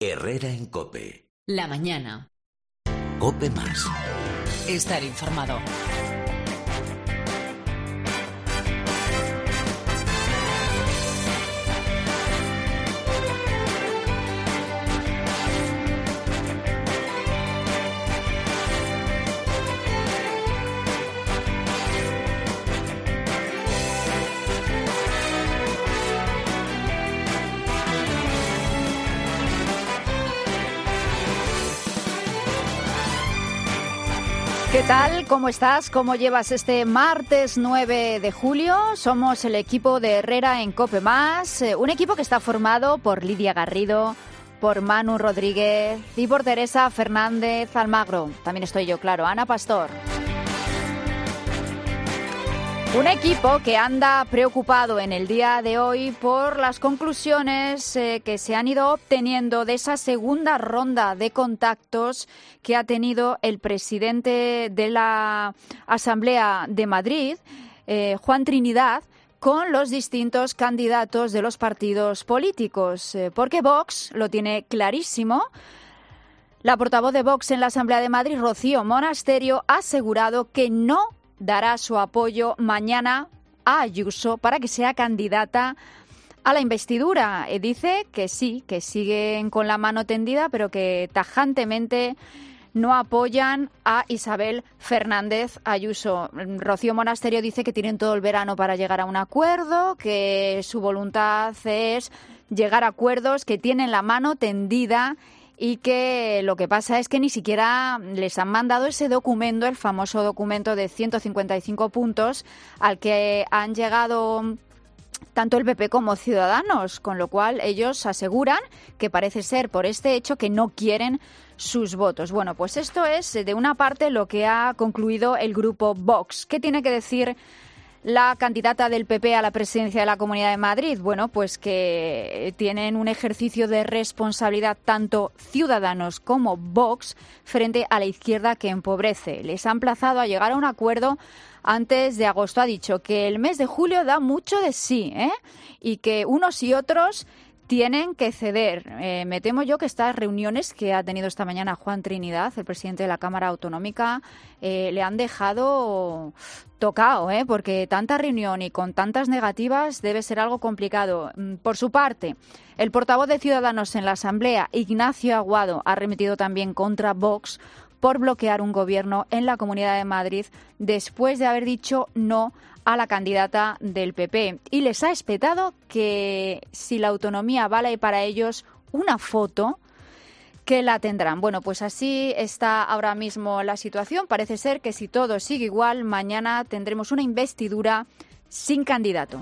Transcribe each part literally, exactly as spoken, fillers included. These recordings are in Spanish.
Herrera en COPE. La mañana. COPE más. Estar informado. ¿Qué tal? ¿Cómo estás? ¿Cómo llevas este martes nueve de julio? Somos el equipo de Herrera en COPE más, un equipo que está formado por Lidia Garrido, por Manu Rodríguez y por Teresa Fernández Almagro. También estoy yo, claro, Ana Pastor. Un equipo que anda preocupado en el día de hoy por las conclusiones eh, que se han ido obteniendo de esa segunda ronda de contactos que ha tenido el presidente de la Asamblea de Madrid, eh, Juan Trinidad, con los distintos candidatos de los partidos políticos, eh, porque Vox lo tiene clarísimo. La portavoz de Vox en la Asamblea de Madrid, Rocío Monasterio, ha asegurado que no dará su apoyo mañana a Ayuso para que sea candidata a la investidura. Eh, dice que sí, que siguen con la mano tendida, pero que tajantemente no apoyan a Isabel Fernández Ayuso. Rocío Monasterio dice que tienen todo el verano para llegar a un acuerdo, que su voluntad es llegar a acuerdos, que tienen la mano tendida y que lo que pasa es que ni siquiera les han mandado ese documento, el famoso documento de ciento cincuenta y cinco puntos al que han llegado tanto el P P como Ciudadanos, con lo cual ellos aseguran que parece ser por este hecho que no quieren sus votos. Bueno, pues esto es de una parte lo que ha concluido el grupo Vox. ¿Qué tiene que decir la candidata del P P a la presidencia de la Comunidad de Madrid? Bueno, pues que tienen un ejercicio de responsabilidad tanto Ciudadanos como Vox frente a la izquierda que empobrece. Les ha emplazado a llegar a un acuerdo antes de agosto. Ha dicho que el mes de julio da mucho de sí, ¿eh? Y que unos y otros tienen que ceder. Eh, me temo yo que estas reuniones que ha tenido esta mañana Juan Trinidad, el presidente de la Cámara Autonómica, eh, le han dejado tocado, ¿eh? Porque tanta reunión y con tantas negativas debe ser algo complicado. Por su parte, el portavoz de Ciudadanos en la Asamblea, Ignacio Aguado, ha remitido también contra Vox por bloquear un gobierno en la Comunidad de Madrid después de haber dicho no a la candidata del P P. Y les ha espetado que si la autonomía vale para ellos una foto, que la tendrán. Bueno, pues así está ahora mismo la situación. Parece ser que si todo sigue igual, mañana tendremos una investidura sin candidato.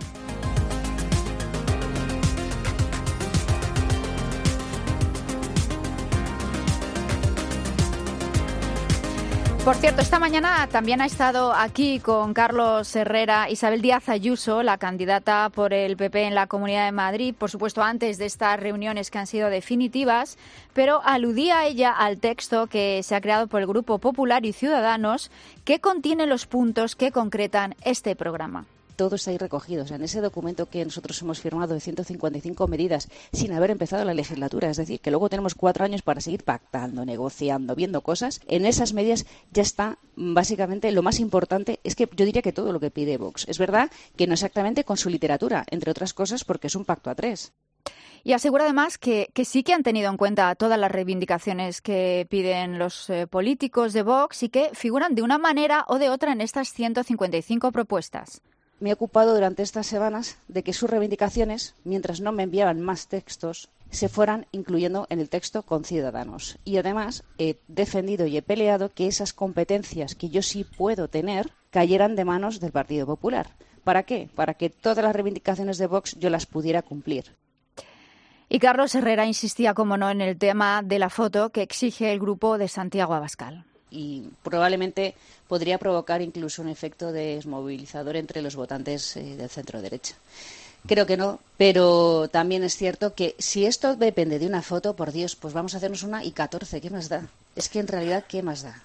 Por cierto, esta mañana también ha estado aquí con Carlos Herrera Isabel Díaz Ayuso, la candidata por el P P en la Comunidad de Madrid, por supuesto antes de estas reuniones que han sido definitivas, pero aludía ella al texto que se ha creado por el Grupo Popular y Ciudadanos que contiene los puntos que concretan este programa. Todo está ahí recogido. O sea, en ese documento que nosotros hemos firmado de ciento cincuenta y cinco medidas sin haber empezado la legislatura, es decir, que luego tenemos cuatro años para seguir pactando, negociando, viendo cosas, en esas medidas ya está básicamente lo más importante. Es que yo diría que todo lo que pide Vox. Es verdad que no exactamente con su literatura, entre otras cosas porque es un pacto a tres. Y asegura además que, que sí que han tenido en cuenta todas las reivindicaciones que piden los eh, políticos de Vox y que figuran de una manera o de otra en estas ciento cincuenta y cinco propuestas. Me he ocupado durante estas semanas de que sus reivindicaciones, mientras no me enviaban más textos, se fueran incluyendo en el texto con Ciudadanos. Y además he defendido y he peleado que esas competencias que yo sí puedo tener cayeran de manos del Partido Popular. ¿Para qué? Para que todas las reivindicaciones de Vox yo las pudiera cumplir. Y Carlos Herrera insistía, como no, en el tema de la foto que exige el grupo de Santiago Abascal. Y probablemente podría provocar incluso un efecto desmovilizador entre los votantes eh, del centro-derecha. Creo que no, pero también es cierto que si esto depende de una foto, por Dios, pues vamos a hacernos una y catorce, ¿qué más da? Es que en realidad, ¿qué más da?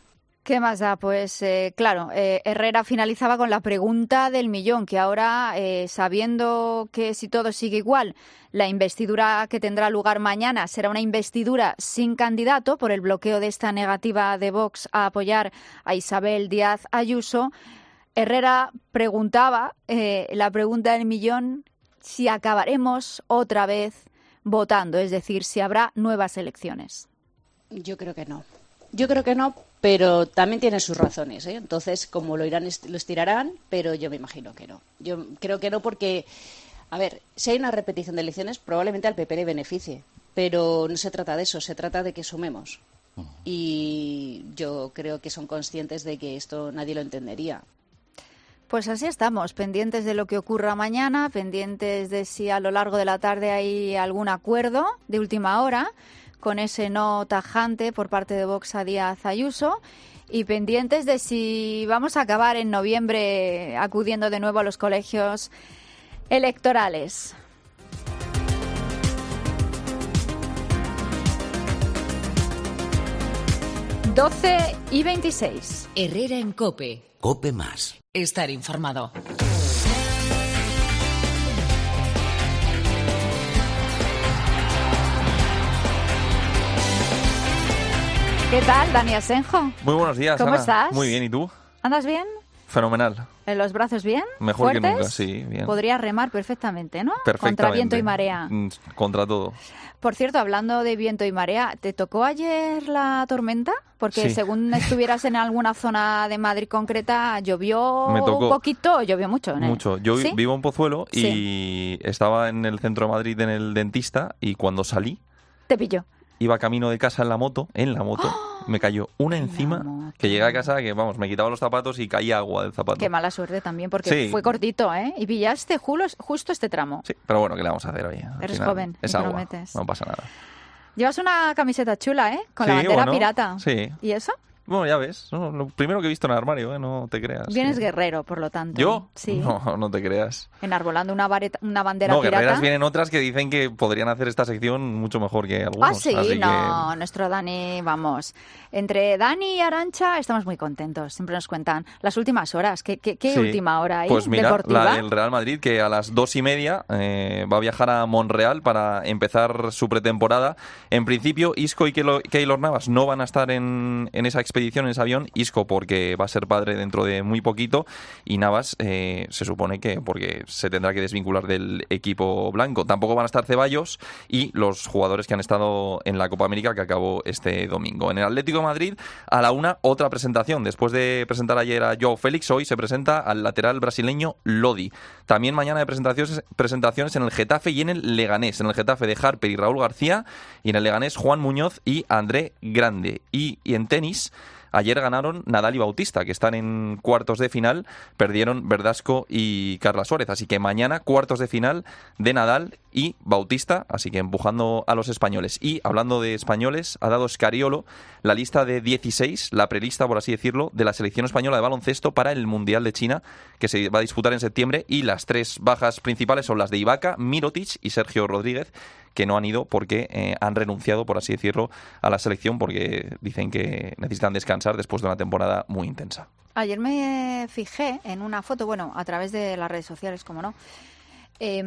¿Qué más da? Pues eh, claro, eh, Herrera finalizaba con la pregunta del millón, que ahora, eh, sabiendo que si todo sigue igual, la investidura que tendrá lugar mañana será una investidura sin candidato por el bloqueo de esta negativa de Vox a apoyar a Isabel Díaz Ayuso, Herrera preguntaba, eh, la pregunta del millón, si acabaremos otra vez votando, es decir, si habrá nuevas elecciones. Yo creo que no. Yo creo que no, pero también tiene sus razones, ¿eh? Entonces, como lo irán, lo estirarán, pero yo me imagino que no. Yo creo que no porque, a ver, si hay una repetición de elecciones, probablemente al P P le beneficie, pero no se trata de eso, se trata de que sumemos. Y yo creo que son conscientes de que esto nadie lo entendería. Pues así estamos, pendientes de lo que ocurra mañana, pendientes de si a lo largo de la tarde hay algún acuerdo de última hora con ese no tajante por parte de Vox a Díaz Ayuso y pendientes de si vamos a acabar en noviembre acudiendo de nuevo a los colegios electorales. doce y veintiséis. Herrera en COPE. COPE más. Estar informado. ¿Qué tal, Dani Asenjo? Muy buenos días, ¿Cómo Ana. estás? Muy bien, ¿y tú? ¿Andas bien? Fenomenal. ¿En los brazos bien? Mejor ¿Fuertes? que nunca, sí, bien. Podrías remar perfectamente, ¿no? Perfectamente. Contra viento y marea. Mm, Contra todo. Por cierto, hablando de viento y marea, ¿te tocó ayer la tormenta? Porque Sí. según estuvieras en alguna zona de Madrid concreta, llovió Me tocó. un poquito, llovió mucho. ¿no? Mucho. Yo ¿Sí? vivo en Pozuelo y Sí. estaba en el centro de Madrid en el dentista y cuando salí, Te pilló. iba camino de casa en la moto, en la moto, me cayó una encima moto. que llegué a casa que, vamos, me quitaba los zapatos y caía agua del zapato. Qué mala suerte también, porque Sí. fue cortito, ¿eh? Y pillaste julos- justo este tramo. Sí, pero bueno, ¿qué le vamos a hacer hoy? Al Eres final, joven, es y te lo agua, metes. no pasa nada. Llevas una camiseta chula, ¿eh? Con la Sí, bandera bueno, pirata. sí. ¿Y eso? Bueno, ya ves, ¿no? Lo primero que he visto en el armario, ¿eh? No te creas. Vienes que- guerrero, por lo tanto. ¿Yo? Sí. No, no te creas. Enarbolando una, vareta- una bandera No, pirata. guerreras vienen otras que dicen que podrían hacer esta sección mucho mejor que algunos. Ah, sí, así no, que... nuestro Dani, vamos. Entre Dani y Arantxa estamos muy contentos. Siempre nos cuentan las últimas horas. ¿Qué, qué, qué Sí. última hora hay? Pues mira, deportiva? la del Real Madrid, que a las dos y media eh, va a viajar a Monreal para empezar su pretemporada. En principio, Isco y Keylor Keylor Navas no van a estar en, en esa expedición, en ese avión. Isco porque va a ser padre dentro de muy poquito y Navas eh, se supone que porque se tendrá que desvincular del equipo blanco. Tampoco van a estar Ceballos y los jugadores que han estado en la Copa América que acabó este domingo. En el Atlético de Madrid, a la una, otra presentación. Después de presentar ayer a Joao Félix, hoy se presenta al lateral brasileño Lodi. También mañana de presentaciones, presentaciones en el Getafe y en el Leganés. En el Getafe de Harper y Raúl García y en el Leganés Juan Muñoz y André Grande. Y, y en tenis... Ayer ganaron Nadal y Bautista, que están en cuartos de final, perdieron Verdasco y Carla Suárez. Así que mañana cuartos de final de Nadal y Bautista, así que empujando a los españoles. Y hablando de españoles, ha dado Scariolo la lista de dieciséis, la prelista, por así decirlo, de la selección española de baloncesto para el Mundial de China, que se va a disputar en septiembre. Y las tres bajas principales son las de Ibaka, Mirotic y Sergio Rodríguez, que no han ido porque eh, han renunciado, por así decirlo, a la selección porque dicen que necesitan descansar después de una temporada muy intensa. Ayer me fijé en una foto, bueno, a través de las redes sociales, como no, eh,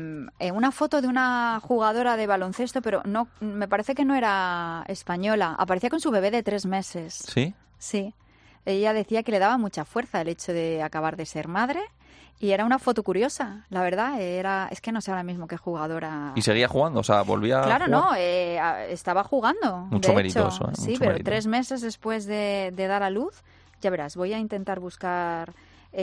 en una foto de una jugadora de baloncesto, pero no, me parece que no era española. Aparecía con su bebé de tres meses. ¿Sí? Sí. Ella decía que le daba mucha fuerza el hecho de acabar de ser madre. Y era una foto curiosa, la verdad. Era, es que no sé ahora mismo qué jugadora. Y seguía jugando, o sea, volvía Claro, a jugar. no, eh, a- estaba jugando. Mucho de mérito hecho. eso, ¿eh? Sí, Mucho pero mérito. tres meses después de, de dar a luz, ya verás, voy a intentar buscar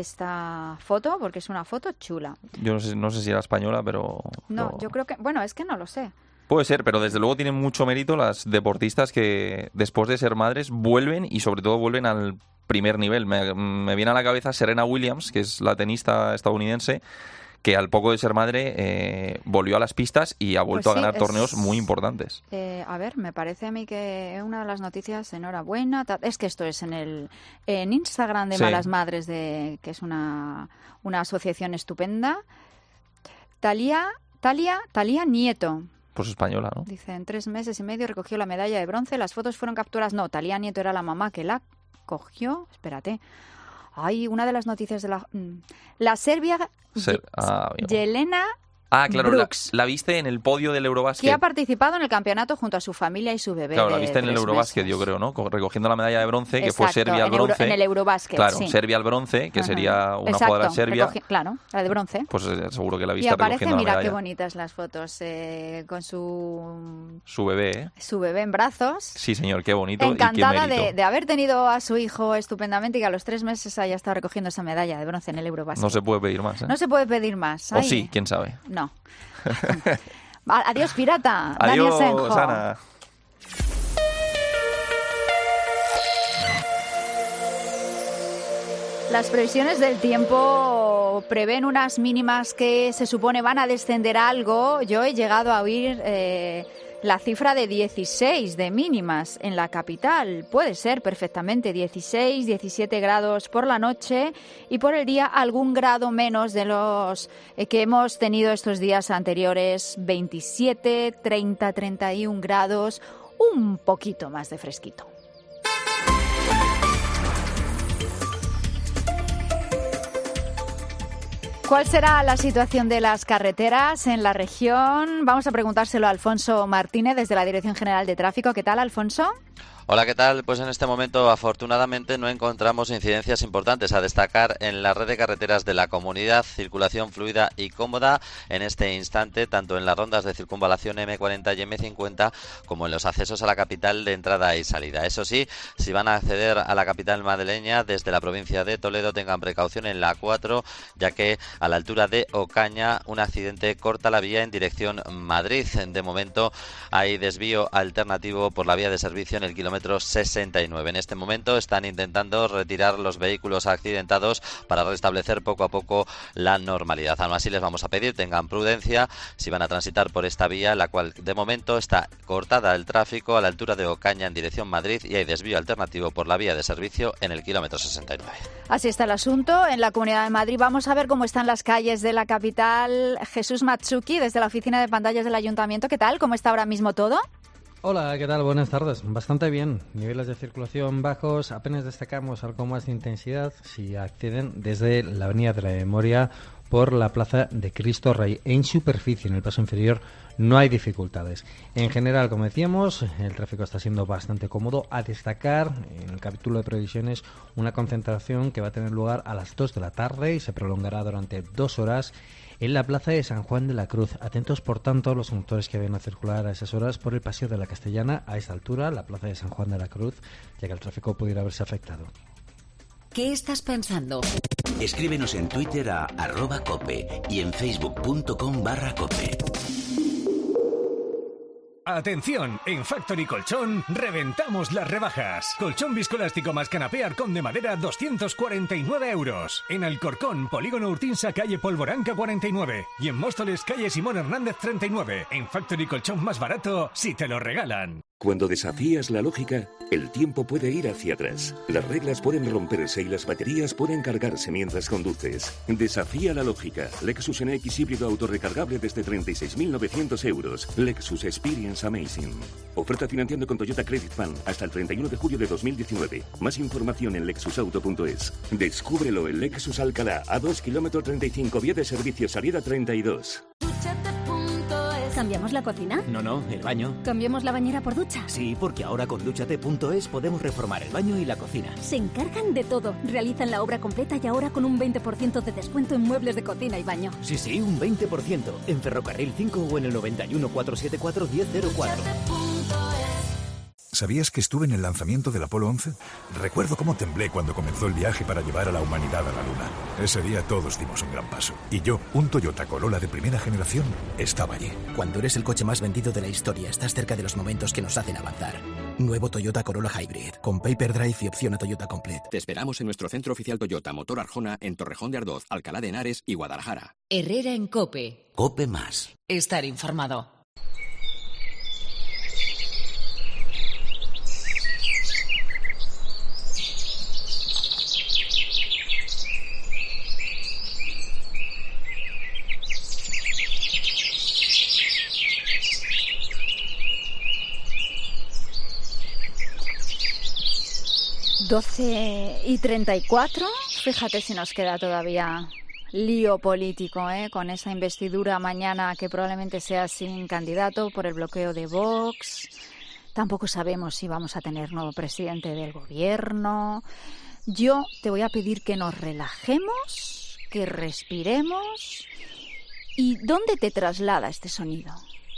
esta foto porque es una foto chula. Yo no sé, no sé si era española, pero... No, no. yo creo que, bueno, es que no lo sé. Puede ser, pero desde luego tienen mucho mérito las deportistas que después de ser madres vuelven y sobre todo vuelven al primer nivel. Me, me viene a la cabeza Serena Williams, que es la tenista estadounidense, que al poco de ser madre eh, volvió a las pistas y ha vuelto Pues sí, a ganar es- torneos muy importantes. Eh, a ver, me parece a mí que una de las noticias, enhorabuena, ta- es que esto es en el en Instagram de Sí. Malas Madres, de que es una, una asociación estupenda. Talia, Talia, Talia Nieto. Pues española, ¿no? Dice, en tres meses y medio recogió la medalla de bronce. Las fotos fueron capturadas. No, Talia Nieto era la mamá que la cogió, espérate, hay una de las noticias de la... La Serbia, Ser, ah, Jelena Ah, claro, la, Brooks, la viste en el podio del Eurobasket. que ha participado en el campeonato junto a su familia y su bebé. Claro, de la viste en el tres Eurobasket, meses. yo creo, ¿no? Recogiendo la medalla de bronce, que Exacto, fue Serbia al en Euro- bronce. en el Eurobasket, Claro, sí. Serbia al bronce, que Ajá. sería una Exacto, jugadora serbia. recogi- claro, la de bronce. Pues eh, seguro que la Y viste aparece, recogiendo la mira medalla. qué bonitas las fotos, eh, con su, Su bebé, ¿eh? su bebé en brazos. Sí, señor, qué bonito y Encantada qué mérito. de, de haber tenido a su hijo estupendamente y que a los tres meses haya estado recogiendo esa medalla de bronce en el Eurobasket. No se puede pedir más, ¿eh? No se puede pedir más. O Ay. sí, quién sabe. No. A- Adiós, pirata. Adiós, Dani Asenjo. Ana. Las previsiones del tiempo prevén unas mínimas que se supone van a descender algo. Yo he llegado a oír eh, la cifra de dieciséis de mínimas en la capital. Puede ser perfectamente dieciséis, diecisiete grados por la noche y por el día algún grado menos de los eh, que hemos tenido estos días anteriores. veintisiete, treinta, treinta y uno grados, un poquito más de fresquito. ¿Cuál será la situación de las carreteras en la región? Vamos a preguntárselo a Alfonso Martínez desde la Dirección General de Tráfico. ¿Qué tal, Alfonso? Hola, ¿qué tal? Pues en este momento, afortunadamente, no encontramos incidencias importantes a destacar en la red de carreteras de la comunidad. Circulación fluida y cómoda en este instante, tanto en las rondas de circunvalación eme cuarenta y eme cincuenta como en los accesos a la capital de entrada y salida. Eso sí, si van a acceder a la capital madrileña desde la provincia de Toledo, tengan precaución en la A cuatro, ya que a la altura de Ocaña un accidente corta la vía en dirección Madrid. De momento hay desvío alternativo por la vía de servicio en el kilómetro sesenta y nueve. En este momento están intentando retirar los vehículos accidentados para restablecer poco a poco la normalidad. Aún así les vamos a pedir tengan prudencia si van a transitar por esta vía, la cual de momento está cortada el tráfico a la altura de Ocaña en dirección Madrid y hay desvío alternativo por la vía de servicio en el kilómetro sesenta y nueve. Así está el asunto en la Comunidad de Madrid. Vamos a ver cómo están las calles de la capital. Jesús Matsuki, desde la oficina de pantallas del Ayuntamiento. ¿Qué tal? ¿Cómo está ahora mismo todo? Hola, ¿qué tal? Buenas tardes. Bastante bien. Niveles de circulación bajos. Apenas destacamos algo más de intensidad si acceden desde la Avenida de la Memoria por la Plaza de Cristo Rey. En superficie, en el paso inferior, no hay dificultades. En general, como decíamos, el tráfico está siendo bastante cómodo. A destacar, en el capítulo de previsiones, una concentración que va a tener lugar a las dos de la tarde y se prolongará durante dos horas en la plaza de San Juan de la Cruz. Atentos, por tanto, los conductores que vayan a circular a esas horas por el Paseo de la Castellana, a esa altura, la plaza de San Juan de la Cruz, ya que el tráfico pudiera verse afectado. ¿Qué estás pensando? Escríbenos en Twitter a arroba cope y en facebook.com barra cope. Atención, en Factory Colchón reventamos las rebajas. Colchón viscoelástico más canapé Arcón de madera doscientos cuarenta y nueve euros. En Alcorcón, Polígono Urtinsa, calle Polvoranca cuarenta y nueve. Y en Móstoles, calle Simón Hernández treinta y nueve. En Factory Colchón más barato si te lo regalan. Cuando desafías la lógica, el tiempo puede ir hacia atrás. Las reglas pueden romperse y las baterías pueden cargarse mientras conduces. Desafía la lógica. Lexus N X híbrido autorrecargable desde treinta y seis mil novecientos euros. Lexus Experience Amazing. Oferta financiando con Toyota Credit Fund hasta el treinta y uno de julio de dos mil diecinueve. Más información en lexus auto punto es. Descúbrelo en Lexus Alcalá, a dos kilómetros treinta y cinco, vía de servicio, salida treinta y dos. ¿Cambiamos la cocina? No, no, el baño. ¿Cambiamos la bañera por ducha? Sí, porque ahora con Dúchate punto es podemos reformar el baño y la cocina. Se encargan de todo. Realizan la obra completa y ahora con un veinte por ciento de descuento en muebles de cocina y baño. Sí, sí, un veinte por ciento. En Ferrocarril cinco o en el noventa y uno, cuatrocientos setenta y cuatro, diez cero cuatro. ¿Sabías que estuve en el lanzamiento del Apolo once? Recuerdo cómo temblé cuando comenzó el viaje para llevar a la humanidad a la Luna. Ese día todos dimos un gran paso. Y yo, un Toyota Corolla de primera generación, estaba allí. Cuando eres el coche más vendido de la historia, estás cerca de los momentos que nos hacen avanzar. Nuevo Toyota Corolla Hybrid, con Paper Drive y opción a Toyota Complete. Te esperamos en nuestro centro oficial Toyota Motor Arjona en Torrejón de Ardoz, Alcalá de Henares y Guadalajara. Herrera en COPE. Cope más. Estar informado. doce y treinta y cuatro, fíjate si nos queda todavía lío político, ¿eh? Con esa investidura mañana que probablemente sea sin candidato por el bloqueo de Vox. Tampoco sabemos si vamos a tener nuevo presidente del gobierno. Yo te voy a pedir que nos relajemos, que respiremos. ¿Y dónde te traslada este sonido?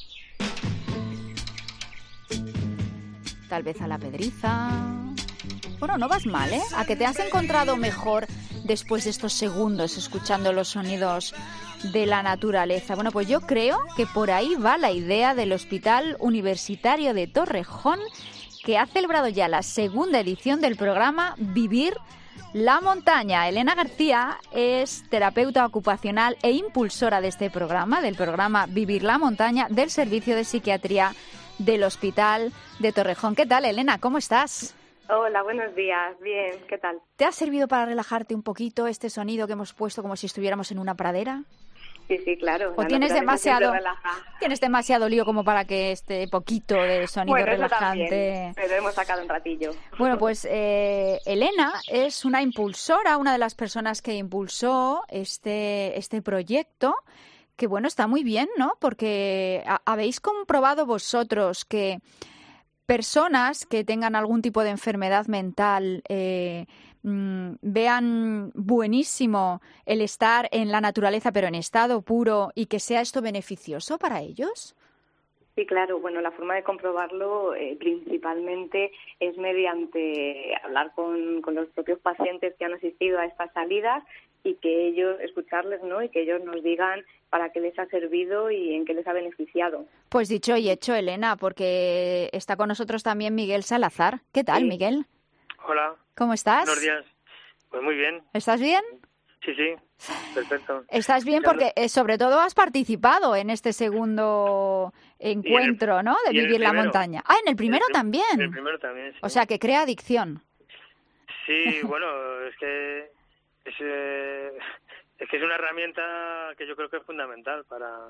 Tal vez a la Pedriza. Bueno, no vas mal, ¿eh? A que te has encontrado mejor después de estos segundos escuchando los sonidos de la naturaleza. Bueno, pues yo creo que por ahí va la idea del Hospital Universitario de Torrejón, que ha celebrado ya la segunda edición del programa Vivir la Montaña. Elena García es terapeuta ocupacional e impulsora de este programa, del programa Vivir la Montaña, del Servicio de Psiquiatría del Hospital de Torrejón. ¿Qué tal, Elena? ¿Cómo estás? Hola, buenos días. Bien, ¿qué tal? ¿Te ha servido para relajarte un poquito este sonido que hemos puesto como si estuviéramos en una pradera? Sí, sí, claro. ¿O tienes demasiado, tienes demasiado lío como para que este poquito de sonido bueno, relajante? También, pero hemos sacado un ratillo. Bueno, pues eh, Elena es una impulsora, una de las personas que impulsó este, este proyecto, que bueno, está muy bien, ¿no? Porque a, habéis comprobado vosotros que personas que tengan algún tipo de enfermedad mental eh, mmm, vean buenísimo el estar en la naturaleza, pero en estado puro, y que sea esto beneficioso para ellos. Sí, claro. Bueno, la forma de comprobarlo eh, principalmente es mediante hablar con, con los propios pacientes que han asistido a estas salidas y que ellos, escucharles, ¿no? Y que ellos nos digan para qué les ha servido y en qué les ha beneficiado. Pues dicho y hecho, Elena, porque está con nosotros también Miguel Salazar. ¿Qué tal, sí. Miguel? Hola. ¿Cómo estás? Buenos días. Pues muy bien. ¿Estás bien? Sí, sí. Perfecto. Estás bien porque eh, sobre todo has participado en este segundo encuentro, el, ¿no? De Vivir la Montaña. Ah, en el primero el, también. En el primero también, sí. O sea, que crea adicción. Sí, bueno, es que es, eh, es que es una herramienta que yo creo que es fundamental para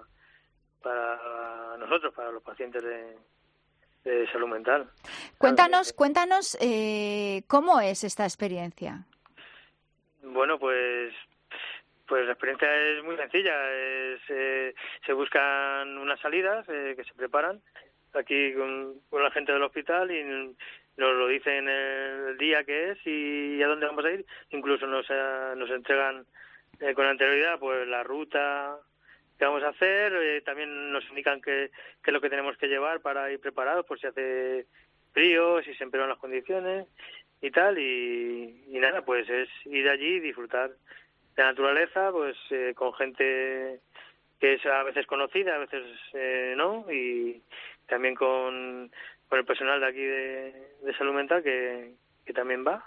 para nosotros, para los pacientes de, de salud mental. Cuéntanos, cuéntanos eh, cómo es esta experiencia. Bueno, pues pues la experiencia es muy sencilla. Es, eh, se buscan unas salidas eh, que se preparan aquí con, con la gente del hospital y nos lo dicen el día que es y a dónde vamos a ir. Incluso nos, eh, nos entregan eh, con anterioridad pues la ruta que vamos a hacer. Eh, también nos indican qué qué es lo que tenemos que llevar para ir preparados por si hace frío, si se empeoran las condiciones y tal, y, y nada, pues es ir allí y disfrutar de la naturaleza, pues eh, con gente que es a veces conocida, a veces eh, no, y también con, con el personal de aquí de, de salud mental que, que también va,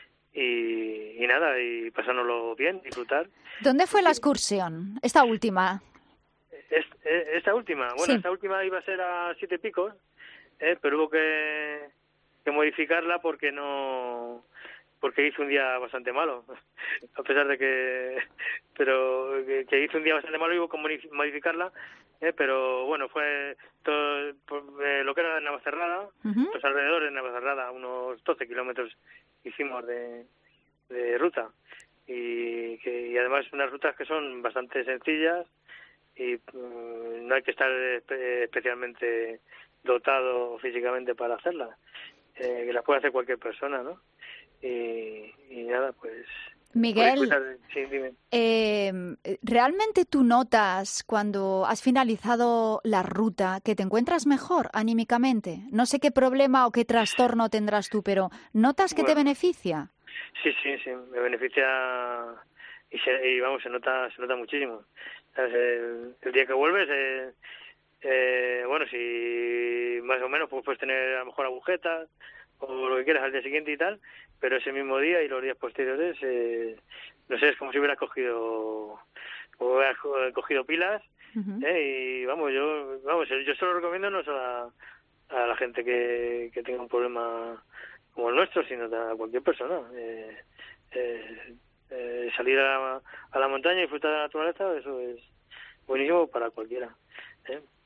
y, y nada, y pasárnoslo bien, disfrutar. ¿Dónde fue la excursión, esta última? Es, es, esta última, bueno, sí. esta última iba a ser a Siete Picos, eh, pero hubo que que modificarla porque no porque hizo un día bastante malo, a pesar de que pero que, que hizo un día bastante malo y hubo que modificarla, eh, pero bueno, fue todo eh, lo que era Navacerrada, uh-huh. los alrededores de Navacerrada, unos doce kilómetros hicimos de, de ruta y que y además unas rutas que son bastante sencillas y um, no hay que estar espe- especialmente dotado físicamente para hacerlas. Eh, que las puede hacer cualquier persona, ¿no? Y, y nada, pues... Miguel, pues, sí, dime. Eh, ¿realmente tú notas cuando has finalizado la ruta que te encuentras mejor anímicamente? No sé qué problema o qué trastorno tendrás tú, pero ¿notas que bueno, te beneficia? Sí, sí, sí, me beneficia y, se, y vamos, se nota se nota muchísimo. ¿Sabes? El, el día que vuelves... Eh, Eh, bueno, si más o menos pues puedes tener a lo mejor agujetas o lo que quieras al día siguiente y tal, pero ese mismo día y los días posteriores, eh, no sé, es como si hubieras cogido o hubieras cogido pilas, uh-huh. eh, y vamos, yo vamos, yo solo recomiendo no solo a, a la gente que, que tenga un problema como el nuestro, sino a cualquier persona. Eh, eh, eh, salir a la, a la montaña y disfrutar de la naturaleza, eso es buenísimo para cualquiera. ¿eh?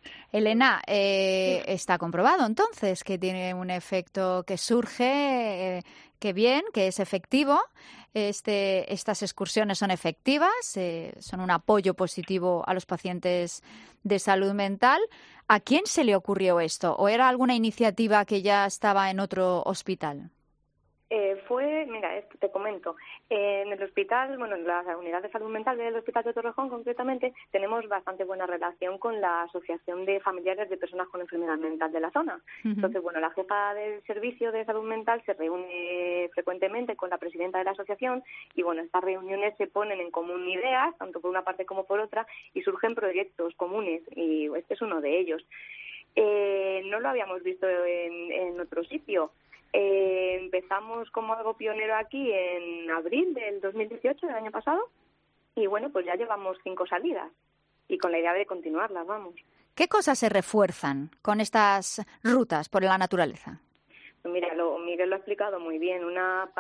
Elena, eh, está comprobado entonces que tiene un efecto que surge, eh, que bien, que es efectivo. Este, estas excursiones son efectivas, eh, son un apoyo positivo a los pacientes de salud mental. ¿A quién se le ocurrió esto? ¿O era alguna iniciativa que ya estaba en otro hospital? Eh, fue, mira, esto te comento, eh, en el hospital, bueno, en la unidad de salud mental del Hospital de Torrejón concretamente, tenemos bastante buena relación con la Asociación de Familiares de Personas con Enfermedad Mental de la zona. Uh-huh. Entonces, bueno, la jefa del Servicio de Salud Mental se reúne frecuentemente con la presidenta de la asociación y, bueno, estas reuniones se ponen en común ideas, tanto por una parte como por otra, y surgen proyectos comunes, y este es uno de ellos. Eh, no lo habíamos visto en, en otro sitio. Eh, empezamos como algo pionero aquí en abril del dos mil dieciocho, del año pasado, y bueno, pues ya llevamos cinco salidas y con la idea de continuarlas, vamos. ¿Qué cosas se refuerzan con estas rutas por la naturaleza? Mira, lo, Miguel lo ha explicado muy bien. Una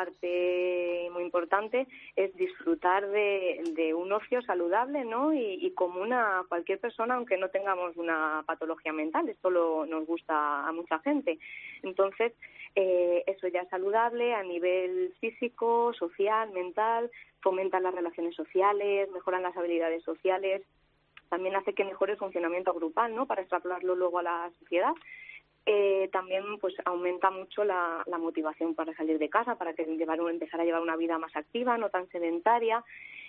parte muy importante es disfrutar de, de un ocio saludable, ¿no? Y, y común a cualquier persona, aunque no tengamos una patología mental. Esto lo, nos gusta a mucha gente. Entonces, eh, eso ya es saludable a nivel físico, social, mental, fomenta las relaciones sociales, mejoran las habilidades sociales, también hace que mejore el funcionamiento grupal, ¿no? Para extrapolarlo luego a la sociedad. Eh, también pues aumenta mucho la, la motivación para salir de casa, para que llevar, empezar a llevar una vida más activa, no tan sedentaria.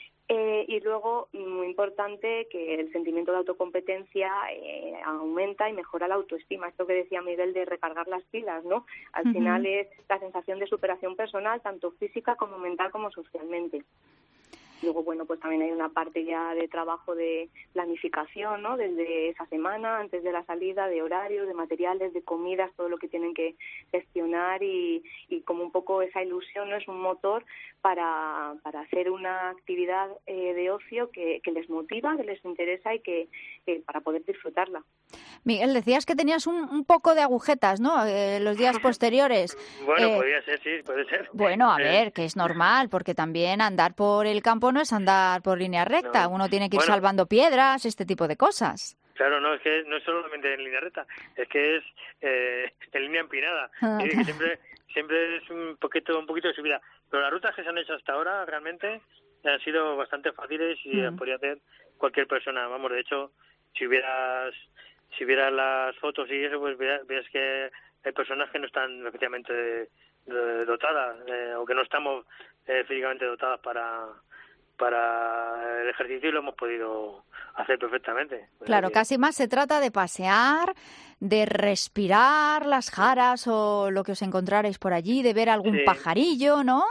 Eh, y luego, muy importante, que el sentimiento de autocompetencia eh, aumenta y mejora la autoestima. Esto que decía Miguel de recargar las pilas, ¿no? Al uh-huh. final es la sensación de superación personal, tanto física como mental como socialmente. Luego, bueno, pues también hay una parte ya de trabajo de planificación, ¿no? Desde esa semana, antes de la salida, de horarios, de materiales, de comidas, todo lo que tienen que gestionar y, y como un poco esa ilusión, ¿no? Es un motor para, para hacer una actividad eh, de ocio que, que les motiva, que les interesa y que, que para poder disfrutarla. Miguel, decías que tenías un, un poco de agujetas, ¿no? Eh, los días posteriores. Bueno, eh, podría ser, sí, puede ser. Bueno, a ver, que es normal, porque también andar por el campo no es andar por línea recta. No. Uno tiene que ir bueno, salvando piedras, este tipo de cosas. Claro, no, es que no es solamente en línea recta, es que es eh, en línea empinada. Ah. Es que siempre, siempre es un poquito, un poquito de subida. Pero las rutas que se han hecho hasta ahora realmente han sido bastante fáciles y mm. las podría hacer cualquier persona. Vamos, de hecho, si hubieras si vieras las fotos y eso, pues ves que hay personas que no están efectivamente de, de, dotadas eh, o que no estamos eh, físicamente dotadas para para el ejercicio y lo hemos podido hacer perfectamente. Claro, que... casi más se trata de pasear, de respirar las jaras o lo que os encontraréis por allí, de ver algún sí. pajarillo, ¿no?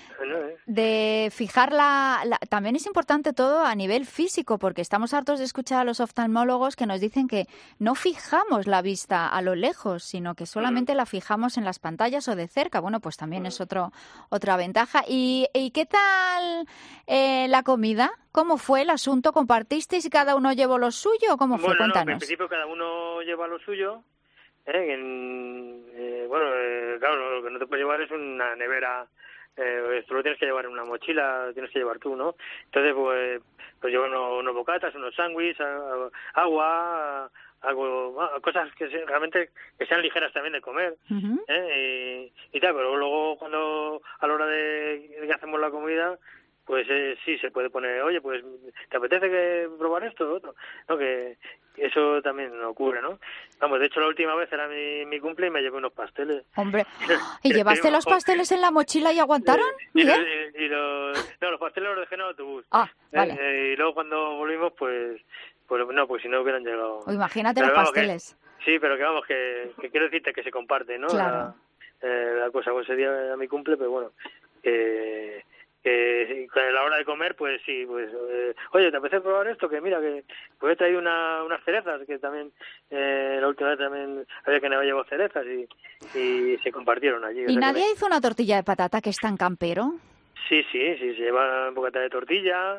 De fijar la, la... También es importante todo a nivel físico, porque estamos hartos de escuchar a los oftalmólogos que nos dicen que no fijamos la vista a lo lejos, sino que solamente mm. la fijamos en las pantallas o de cerca. Bueno, pues también mm. es otro otra ventaja. ¿Y, y qué tal eh, la comida? ¿Cómo fue el asunto? ¿Compartisteis y cada uno llevó lo suyo? ¿Cómo fue? Bueno, Cuéntanos. No, en principio cada uno lleva lo suyo. Eh, en, eh, bueno, eh, claro, lo que no te puedes llevar es una nevera. Eh, esto lo tienes que llevar en una mochila, lo tienes que llevar tú, ¿no? Entonces, pues, pues llevo unos, unos bocatas, unos sándwiches, agua, algo, cosas que se, realmente que sean ligeras también de comer, uh-huh. ¿eh? y, y tal, pero luego cuando a la hora de, de que hacemos la comida, pues eh, sí se puede poner, oye, pues ¿te apetece que probar esto o otro? No, que eso también ocurre, ¿no? Vamos, de hecho la última vez era mi, mi cumple y me llevé unos pasteles. Hombre, ¿y llevaste los pasteles en la mochila y aguantaron? Y, y, y, y los, no, los pasteles los dejé en el autobús. Ah, vale. Eh, y luego cuando volvimos, pues, pues no, pues si no hubieran llegado. O imagínate pero los vamos, pasteles. Que, sí, pero que vamos, que, que quiero decirte que se comparte, ¿no? Claro. La, eh, la cosa, pues ese día era mi cumple, pero bueno, que... Eh, a la hora de comer, pues sí, pues eh, oye, ¿te apetece probar esto? Que mira, que pues he traído una, unas cerezas, que también eh, la última vez también había que me había llevado cerezas y, y se compartieron allí. ¿Y nadie me... hizo una tortilla de patata que es tan campero? Sí, sí, sí, se lleva bocata de tortilla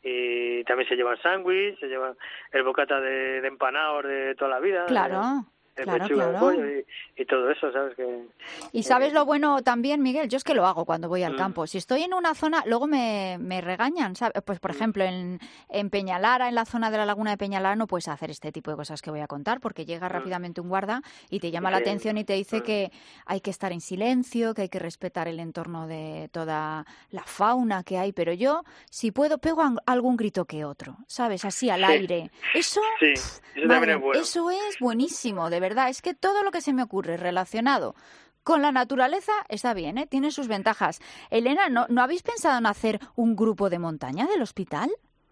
y también se lleva el sándwich, se lleva el bocata de, de empanados de toda la vida. Claro. de Claro, pechuga claro. de pollo y, y todo eso, ¿sabes? Que, Y sabes lo bueno también, Miguel, yo es que lo hago cuando voy al Mm. campo. Si estoy en una zona, luego me, me regañan, ¿sabes? Pues por ejemplo, en, en Peñalara, en la zona de la laguna de Peñalara, no puedes hacer este tipo de cosas que voy a contar, porque llega rápidamente un guarda y te llama la Sí. atención y te dice Mm. que hay que estar en silencio, que hay que respetar el entorno de toda la fauna que hay. Pero yo, si puedo, pego a- algún grito que otro, ¿sabes? Así al Sí. aire. Eso, Sí, eso también madre, es bueno. eso es buenísimo, de verdad. Es que todo lo que se me ocurre relacionado con la naturaleza está bien, ¿eh? Tiene sus ventajas. Elena, ¿no, ¿no habéis pensado en hacer un grupo de montaña del hospital?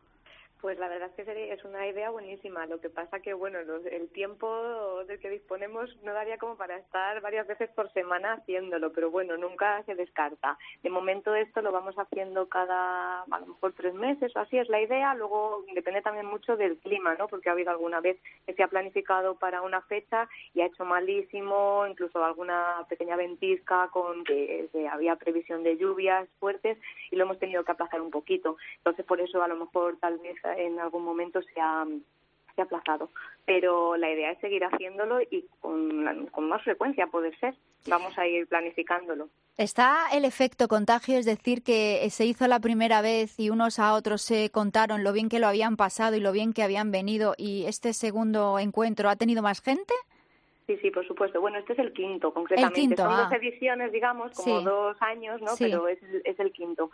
Pues la verdad es que sería, es una idea buenísima. Lo que pasa que, bueno, los- el tiempo del que disponemos no daría como para estar varias veces por semana haciéndolo, pero bueno, nunca se descarta. De momento esto lo vamos haciendo cada, a lo mejor tres meses o así, es la idea. Luego depende también mucho del clima, ¿no? Porque ha habido alguna vez que se ha planificado para una fecha y ha hecho malísimo, incluso alguna pequeña ventisca con que, que había previsión de lluvias fuertes y lo hemos tenido que aplazar un poquito. Entonces, por eso a lo mejor tal vez en algún momento se ha, se ha aplazado. Pero la idea es seguir haciéndolo y con, la- con más frecuencia, puede ser. Vamos a ir planificándolo. Está el efecto contagio, es decir, que se hizo la primera vez y unos a otros se contaron lo bien que lo habían pasado y lo bien que habían venido, y este segundo encuentro ha tenido más gente. Sí, sí, por supuesto. Bueno, este es el quinto, concretamente. El quinto, Son ah. dos ediciones, digamos, como Sí. dos años, ¿no? Sí. Pero es, es el quinto.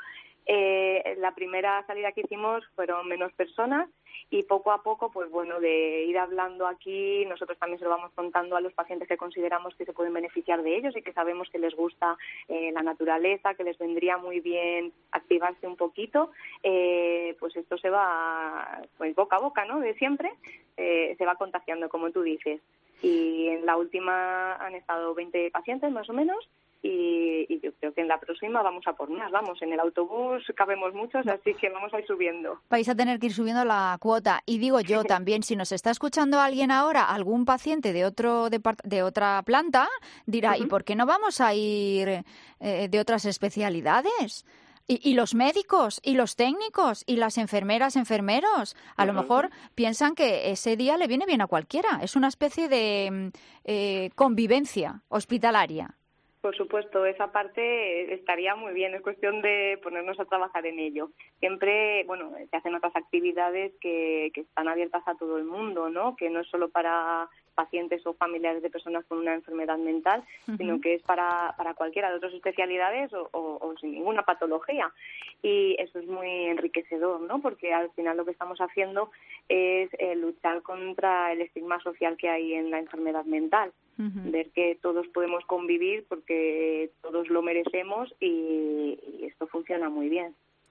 Eh, la primera salida que hicimos fueron menos personas y poco a poco, pues bueno, de ir hablando aquí, nosotros también se lo vamos contando a los pacientes que consideramos que se pueden beneficiar de ellos y que sabemos que les gusta eh, la naturaleza, que les vendría muy bien activarse un poquito. Eh, pues esto se va, pues boca a boca, ¿no? De siempre, eh, se va contagiando, como tú dices. Y en la última han estado veinte pacientes más o menos y, y yo creo que en la próxima vamos a por más. Vamos, en el autobús cabemos muchos, así que vamos a ir subiendo. Vais a tener que ir subiendo la cuota. Y digo yo también, si nos está escuchando alguien ahora, algún paciente de otro depart- de otra planta, dirá, ¿y por qué no vamos a ir eh, de otras especialidades? Y, y los médicos, y los técnicos, y las enfermeras, enfermeros, a lo Ujú. mejor piensan que ese día le viene bien a cualquiera. Es una especie de mm, eh, convivencia hospitalaria. Por supuesto, esa parte estaría muy bien, es cuestión de ponernos a trabajar en ello. Siempre, bueno, se hacen otras actividades que, que están abiertas a todo el mundo, ¿no? Que no es solo para pacientes o familiares de personas con una enfermedad mental, Ujú. sino que es para, para cualquiera de otras especialidades o, o, o sin ninguna patología. Y eso es muy enriquecedor, ¿no? Porque al final lo que estamos haciendo es eh, luchar contra el estigma social que hay en la enfermedad mental. Ujú. Ver que todos podemos convivir porque todos lo merecemos y, y esto funciona muy bien.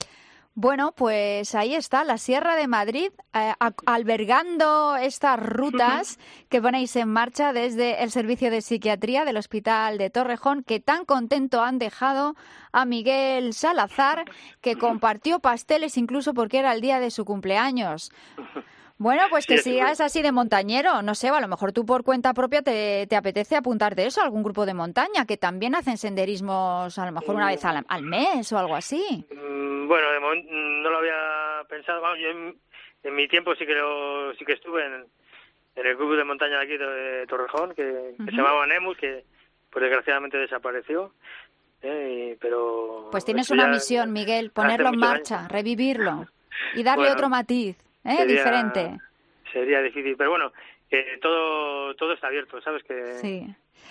Bueno, pues ahí está, la Sierra de Madrid, eh, a- albergando estas rutas que ponéis en marcha desde el Servicio de Psiquiatría del Hospital de Torrejón, que tan contento han dejado a Miguel Salazar, que compartió pasteles incluso porque era el día de su cumpleaños. Bueno, pues que Sí, sigas así de montañero, no sé, a lo mejor tú por cuenta propia te, te apetece apuntarte eso, a algún grupo de montaña, que también hacen senderismos a lo mejor una vez al, al mes o algo así. Mm, Bueno, de momento mm, no lo había pensado. Vamos, yo en, en mi tiempo sí que lo, sí que estuve en, en el club de montaña de aquí de Torrejón, que, que Ujú. se llamaba Nemus, que pues desgraciadamente desapareció. eh, y- pero Pues tienes eso una ya misión, Miguel, hace ponerlo en muchos marcha, años. revivirlo y darle Bueno, otro matiz, ¿eh? sería- Diferente. Sería difícil, pero bueno, que todo todo está abierto, ¿sabes? Que Sí.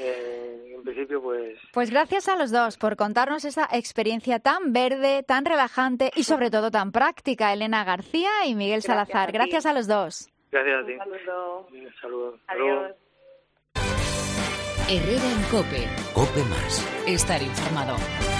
eh, en principio pues Pues gracias a los dos por contarnos esa experiencia tan verde, tan relajante y sobre todo tan práctica, Elena García y Miguel Gracias Salazar. a ti. Gracias a los dos. gracias a ti. Un saludo. Un saludo. Hasta luego. Adiós. Herrera en Cope. Cope más. Estar informado.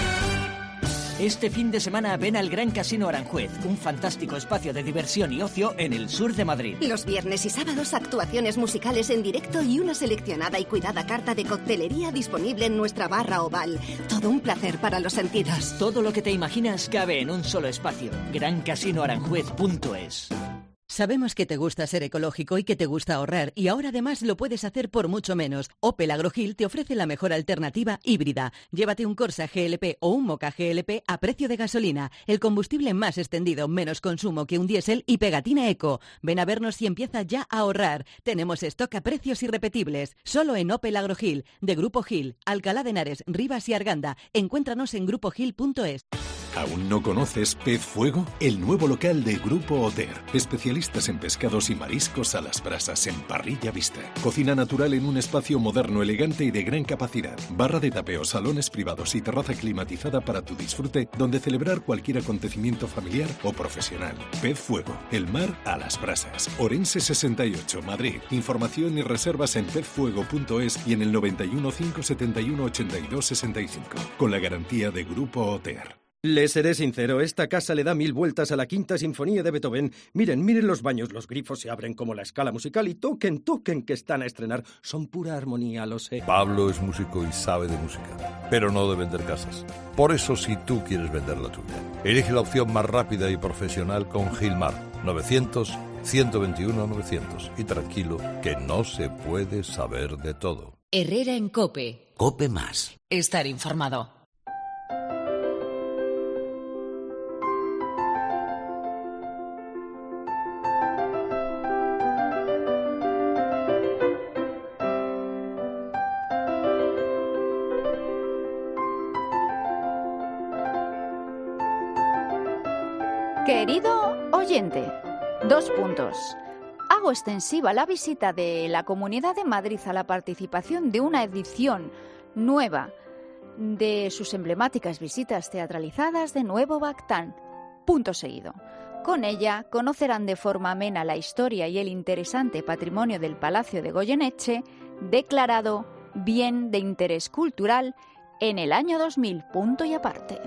Este fin de semana ven al Gran Casino Aranjuez, un fantástico espacio de diversión y ocio en el sur de Madrid. Los viernes y sábados actuaciones musicales en directo y una seleccionada y cuidada carta de coctelería disponible en nuestra barra oval. Todo un placer para los sentidos. Todo lo que te imaginas cabe en un solo espacio. gran casino aranjuez punto es. Sabemos que te gusta ser ecológico y que te gusta ahorrar, y ahora además lo puedes hacer por mucho menos. Opel Agrogil te ofrece la mejor alternativa híbrida. Llévate un Corsa G L P o un Moka G L P a precio de gasolina, el combustible más extendido, menos consumo que un diésel y pegatina eco. Ven a vernos y empieza ya a ahorrar. Tenemos stock a precios irrepetibles. Solo en Opel Agrogil, de Grupo Gil, Alcalá de Henares, Rivas y Arganda. Encuéntranos en grupo gil punto es. ¿Aún no conoces Pez Fuego? El nuevo local de Grupo Oter. Especialistas en pescados y mariscos a las brasas en parrilla vista. Cocina natural en un espacio moderno, elegante y de gran capacidad. Barra de tapeo, salones privados y terraza climatizada para tu disfrute, donde celebrar cualquier acontecimiento familiar o profesional. Pez Fuego. El mar a las brasas. Orense sesenta y ocho, Madrid. Información y reservas en pez fuego punto es y en el noventa y uno, cinco setenta y uno, ochenta y dos, sesenta y cinco. Con la garantía de Grupo Oter. Les seré sincero, esta casa le da mil vueltas a la Quinta Sinfonía de Beethoven. Miren, miren los baños, los grifos se abren como la escala musical y toquen, toquen que están a estrenar. Son pura armonía, lo sé. Pablo es músico y sabe de música, pero no de vender casas. Por eso, si tú quieres vender la tuya, elige la opción más rápida y profesional con Gilmar. novecientos, ciento veintiuno, novecientos. Y tranquilo, que no se puede saber de todo. Herrera en COPE. COPE más. Estar informado. Querido oyente, dos puntos. Hago extensiva la visita de la Comunidad de Madrid a la participación de una edición nueva de sus emblemáticas visitas teatralizadas de Nuevo Bactán. Punto seguido. Con ella conocerán de forma amena la historia y el interesante patrimonio del Palacio de Goyeneche, declarado Bien de Interés Cultural en el año dos mil. Punto y aparte.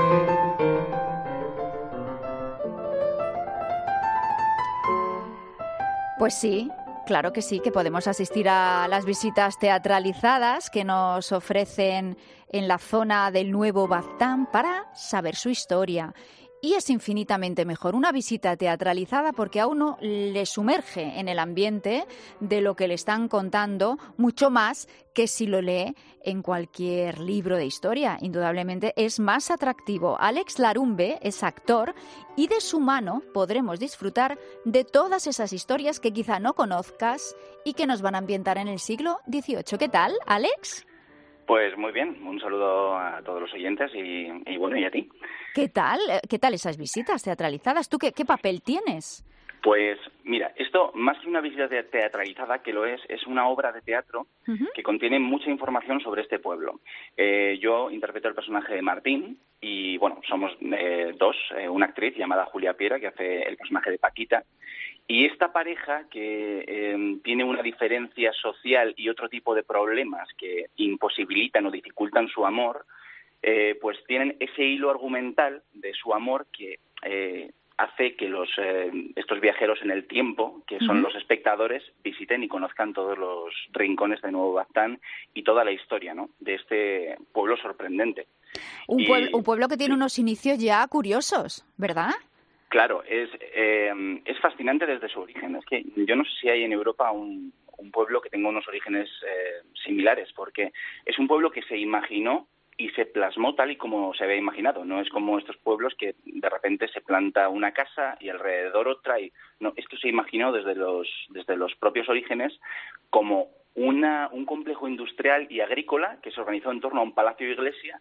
Pues sí, claro que sí, que podemos asistir a las visitas teatralizadas que nos ofrecen en la zona del Nuevo Bactán para saber su historia. Y es infinitamente mejor una visita teatralizada porque a uno le sumerge en el ambiente de lo que le están contando mucho más que si lo lee en cualquier libro de historia. Indudablemente es más atractivo. Alex Larumbe es actor y de su mano podremos disfrutar de todas esas historias que quizá no conozcas y que nos van a ambientar en el siglo dieciocho. ¿Qué tal, Alex? Pues muy bien, un saludo a todos los oyentes y, y bueno, y a ti. ¿Qué tal? ¿Qué tal esas visitas teatralizadas? ¿Tú qué, qué papel tienes? Pues mira, esto más que una visita teatralizada, que lo es, es una obra de teatro uh-huh. que contiene mucha información sobre este pueblo. Eh, yo interpreto el personaje de Martín y bueno, somos eh, dos, eh, una actriz llamada Julia Piera que hace el personaje de Paquita. Y esta pareja que eh, tiene una diferencia social y otro tipo de problemas que imposibilitan o dificultan su amor, eh, pues tienen ese hilo argumental de su amor que eh, hace que los eh, estos viajeros en el tiempo, que son uh-huh. los espectadores, visiten y conozcan todos los rincones de Nuevo Bactán y toda la historia, ¿no?, de este pueblo sorprendente. Un, y, pueblo, un pueblo que tiene sí. unos inicios ya curiosos, ¿verdad? Claro, es eh, es fascinante desde su origen. Es que yo no sé si hay en Europa un, un pueblo que tenga unos orígenes eh, similares, porque es un pueblo que se imaginó y se plasmó tal y como se había imaginado. No es como estos pueblos que de repente se planta una casa y alrededor otra. Y no, esto se imaginó desde los desde los propios orígenes como una un complejo industrial y agrícola que se organizó en torno a un palacio iglesia,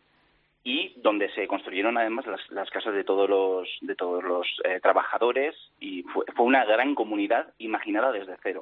y donde se construyeron además las, las casas de todos los de todos los eh, trabajadores, y fue, fue una gran comunidad imaginada desde cero.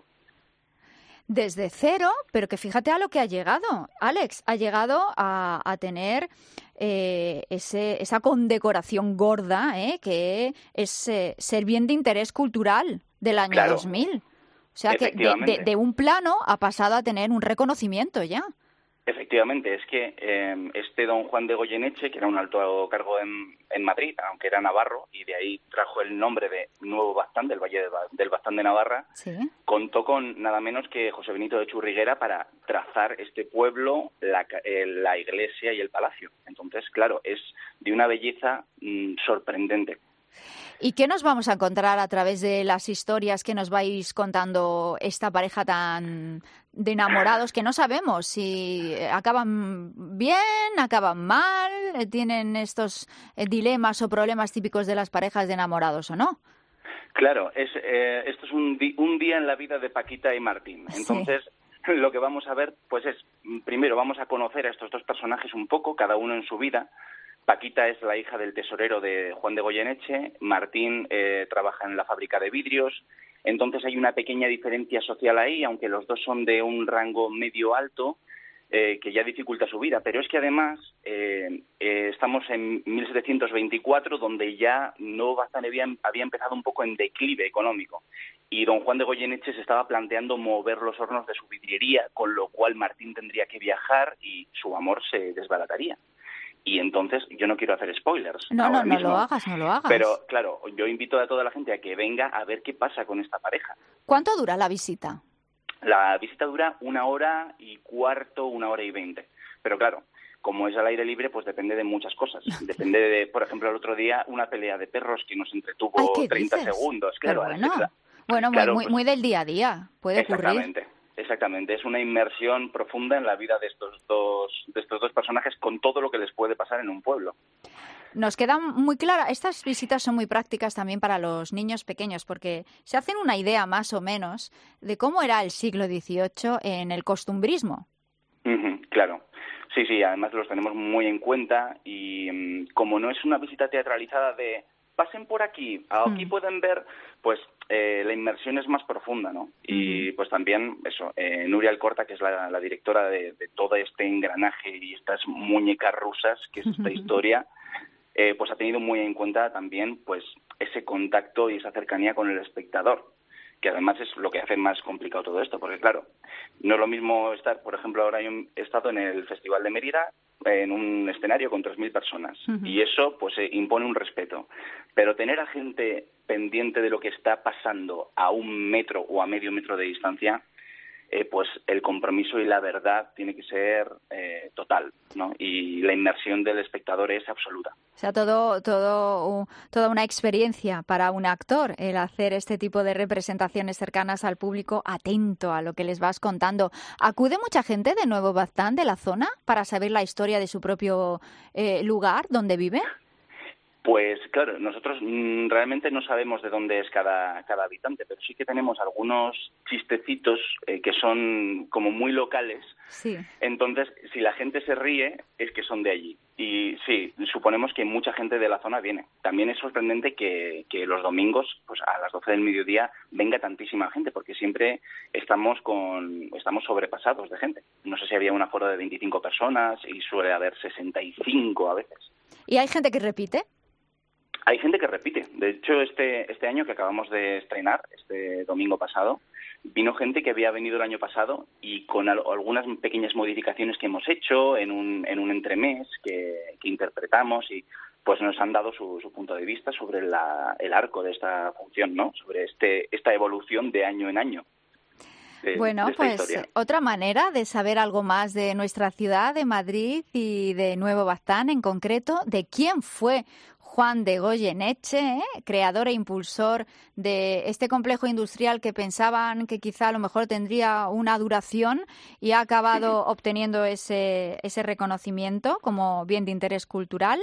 Desde cero, pero que fíjate a lo que ha llegado. Alex, ha llegado a, a tener eh, ese, esa condecoración gorda, eh, que es eh, ser bien de interés cultural del año claro. dos mil. O sea que de, de, de un plano ha pasado a tener un reconocimiento ya. Efectivamente, es que eh, este don Juan de Goyeneche, que era un alto cargo en, en Madrid, aunque era navarro, y de ahí trajo el nombre de Nuevo Bactán, del Valle de, del Bactán de Navarra, ¿sí? Contó con nada menos que José Benito de Churriguera para trazar este pueblo, la, eh, la iglesia y el palacio. Entonces, claro, es de una belleza mmm, sorprendente. ¿Y qué nos vamos a encontrar a través de las historias que nos vais contando esta pareja tan de enamorados que no sabemos si acaban bien, acaban mal, tienen estos dilemas o problemas típicos de las parejas de enamorados o no? Claro, es, eh, esto es un, di- un día en la vida de Paquita y Martín. Entonces, sí. Lo que vamos a ver, pues es, primero vamos a conocer a estos dos personajes un poco, cada uno en su vida. Paquita es la hija del tesorero de Juan de Goyeneche, Martín eh, trabaja en la fábrica de vidrios, entonces hay una pequeña diferencia social ahí, aunque los dos son de un rango medio alto, eh, que ya dificulta su vida. Pero es que además eh, eh, estamos en mil setecientos veinticuatro, donde ya Nuevo Baztán había, había empezado un poco en declive económico, y don Juan de Goyeneche se estaba planteando mover los hornos de su vidriería, con lo cual Martín tendría que viajar y su amor se desbarataría. Y entonces, yo no quiero hacer spoilers. No, no, no mismo, lo hagas, no lo hagas. Pero, claro, yo invito a toda la gente a que venga a ver qué pasa con esta pareja. ¿Cuánto dura la visita? La visita dura una hora y cuarto, una hora y veinte. Pero claro, como es al aire libre, pues depende de muchas cosas. Depende de, por ejemplo, el otro día, una pelea de perros que nos entretuvo Ay, treinta dices? segundos. Claro, Pero a la bueno, salida. bueno muy, Claro, muy, pues, muy del día a día, puede ocurrir. Exactamente. Exactamente, es una inmersión profunda en la vida de estos dos de estos dos personajes, con todo lo que les puede pasar en un pueblo. Nos queda muy clara, estas visitas son muy prácticas también para los niños pequeños, porque se hacen una idea más o menos de cómo era el siglo dieciocho en el costumbrismo. Uh-huh, claro, sí, sí, además los tenemos muy en cuenta y um, como no es una visita teatralizada de pasen por aquí, aquí mm. pueden ver, pues eh, la inmersión es más profunda, ¿no? Y pues también, eso, eh, Nuria Alcorta, que es la, la directora de, de todo este engranaje y estas muñecas rusas, que es esta historia, eh, pues ha tenido muy en cuenta también, pues, ese contacto y esa cercanía con el espectador, que además es lo que hace más complicado todo esto, porque claro, no es lo mismo estar, por ejemplo, ahora yo he estado en el Festival de Mérida, en un escenario con tres mil personas, uh-huh. y eso pues eh, impone un respeto, pero tener a gente pendiente de lo que está pasando a un metro o a medio metro de distancia, eh, pues el compromiso y la verdad tiene que ser eh, total, ¿no? Y la inmersión del espectador es absoluta. O sea, todo, todo, toda una experiencia para un actor el hacer este tipo de representaciones cercanas al público, atento a lo que les vas contando. ¿Acude mucha gente de Nuevo Baztán, de la zona, para saber la historia de su propio eh, lugar donde vive? Pues claro, nosotros mmm, realmente no sabemos de dónde es cada, cada habitante, pero sí que tenemos algunos chistecitos eh, que son como muy locales. Sí. Entonces, si la gente se ríe, es que son de allí. Y sí, suponemos que mucha gente de la zona viene. También es sorprendente que, que los domingos, pues a las doce del mediodía, venga tantísima gente, porque siempre estamos con estamos sobrepasados de gente. No sé si había un aforo de veinticinco personas y suele haber sesenta y cinco a veces. ¿Y hay gente que repite? Hay gente que repite. De hecho, este este año que acabamos de estrenar, este domingo pasado, vino gente que había venido el año pasado y con al- algunas pequeñas modificaciones que hemos hecho en un en un entremés que, que interpretamos y pues nos han dado su, su punto de vista sobre la, el arco de esta función, ¿no? Sobre este esta evolución de año en año. De, bueno, de esta pues historia. Otra manera de saber algo más de nuestra ciudad, de Madrid y de Nuevo Baztán en concreto, de quién fue Juan de Goyeneche, ¿eh? creador e impulsor de este complejo industrial que pensaban que quizá a lo mejor tendría una duración y ha acabado obteniendo ese, ese reconocimiento como bien de interés cultural.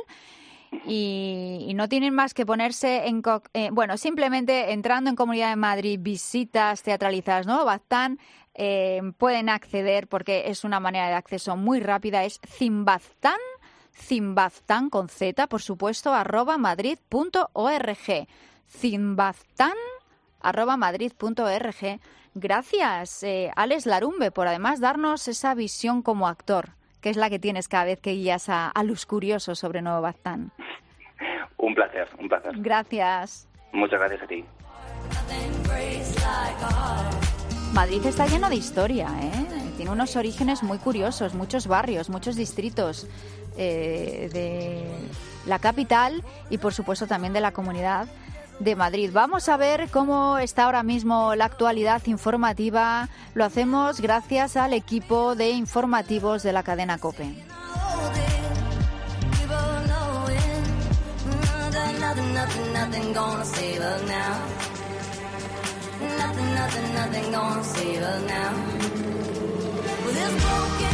Y, y no tienen más que ponerse en... Co- eh, bueno, simplemente entrando en Comunidad de Madrid, visitas teatralizadas, ¿no? Baztán, eh, pueden acceder porque es una manera de acceso muy rápida, es Cimbaztán, Cimbaztán con Z, por supuesto, arroba madrid punto org. Cimbaztán, arroba madrid punto org. Gracias, eh, Alex Larumbe, por además darnos esa visión como actor, que es la que tienes cada vez que guías a, a los curiosos sobre Nuevo Baztán. Un placer, un placer. Gracias. Muchas gracias a ti. Madrid está lleno de historia, ¿eh? Tiene unos orígenes muy curiosos, muchos barrios, muchos distritos eh, de la capital y, por supuesto, también de la Comunidad de Madrid. Vamos a ver cómo está ahora mismo la actualidad informativa. Lo hacemos gracias al equipo de informativos de la cadena COPE. Nothing, nothing, nothing gonna save us now. Nothing, nothing, nothing gonna save us now. With this broken